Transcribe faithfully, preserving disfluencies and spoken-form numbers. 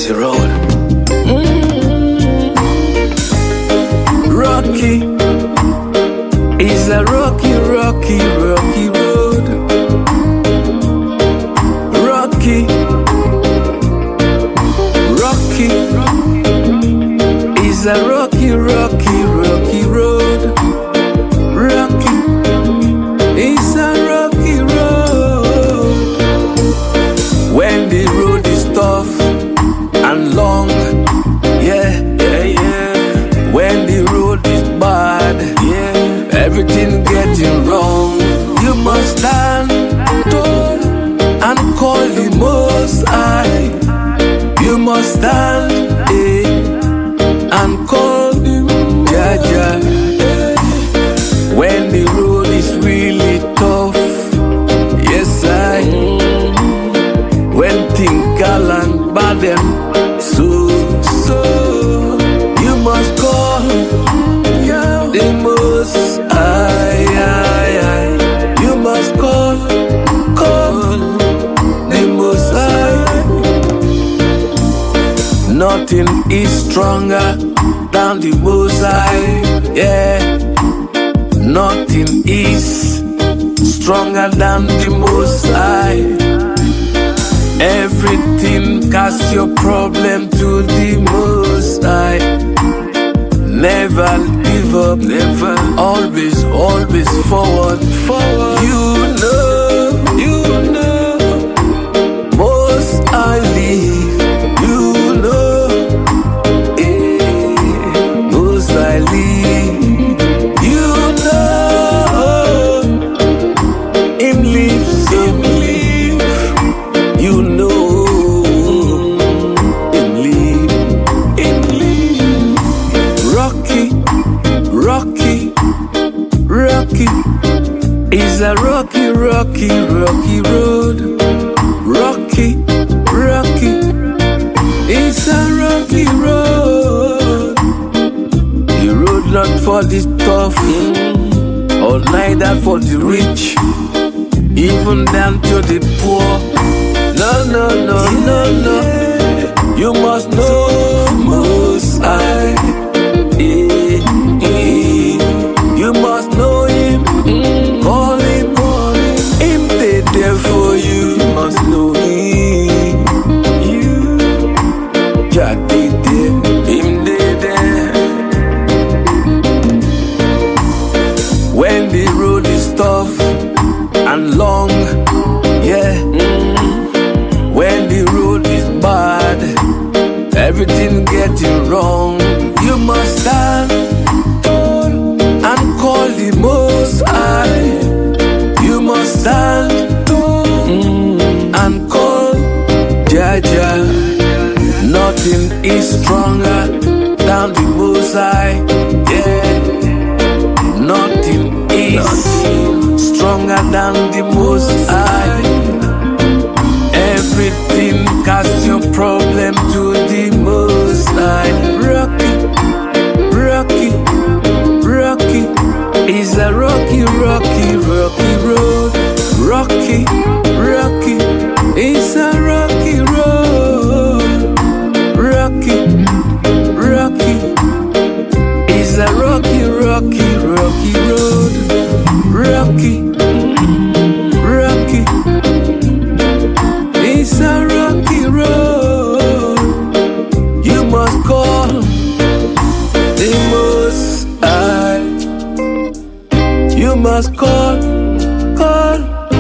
rocky road. Mm. Rocky is a rocky, rocky, rocky road. Rocky, rocky is a rocky, rocky, rocky road. Rocky is a rocky road. When the road is tough and long, yeah, yeah, yeah. When the road is bad, yeah, everything getting wrong, you must stand tall and call the Most High. You must stand eh, and call him Jaja. When the road is really tough, yes I. When things galang bad them, so so you must call the Most High. You must call, call the Most High. Nothing is stronger than the Most High. Yeah. Nothing is stronger than the Most High. Everything cast your problem to the Most High. Never give up, never. Always, always forward, forward. You know, you know, Most High live. You know, eh, Most High live. You know, Him live, Him live. You know, Him live, Him live. Rocky, rocky, rocky is a rocky, rocky, rocky road. Rocky, rocky is a rocky road. The road not for the tough, or neither for the rich, even down to the poor. No, no, no, no, no. You must know Most High. Eh, eh. You must know Him. Call Him, call Him. Him they there for you. You must know Him. You, Jah they there. Him they there. When the road is tough and long, yeah. Mm. When the road is bad, everything getting wrong, you must stand tall and call the Most High. You must stand tall mm. and call Jaja. Nothing is stronger than the Most High. Yeah. Nothing is Nothing. stronger than the Most High. Everything cast your problem to the Most High. Rocky, rocky, rocky is a rocky, rocky, rocky road. Rocky, rocky is a rocky road. Rocky, rocky is a rocky, rocky, rocky road. Rocky, rocky is a rocky road. You must call the Most High. You must call, call